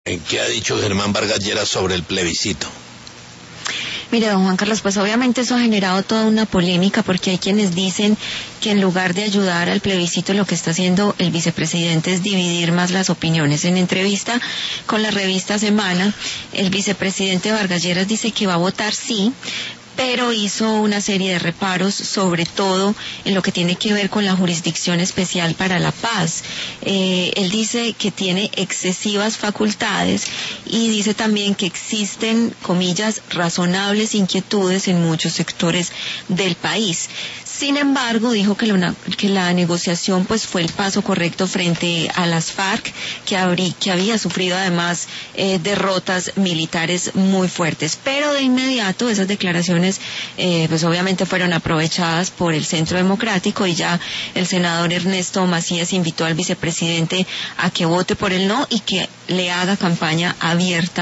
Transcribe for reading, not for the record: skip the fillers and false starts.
¿Qué ha dicho Germán Vargas Lleras sobre el plebiscito? Mire, don Juan Carlos, pues obviamente eso ha generado toda una polémica porque hay quienes dicen que en lugar de ayudar al plebiscito lo que está haciendo el vicepresidente es dividir más las opiniones. En entrevista con la revista Semana, el vicepresidente Vargas Lleras dice que va a votar sí, pero hizo una serie de reparos, sobre todo en lo que tiene que ver con la Jurisdicción Especial para la Paz. Él dice que tiene excesivas facultades y dice también que existen, comillas, razonables inquietudes en muchos sectores del país. Sin embargo, dijo que la negociación pues fue el paso correcto frente a las FARC, que había sufrido además derrotas militares muy fuertes. Pero de inmediato esas declaraciones pues obviamente fueron aprovechadas por el Centro Democrático y ya el senador Ernesto Macías invitó al vicepresidente a que vote por el no y que le haga campaña abierta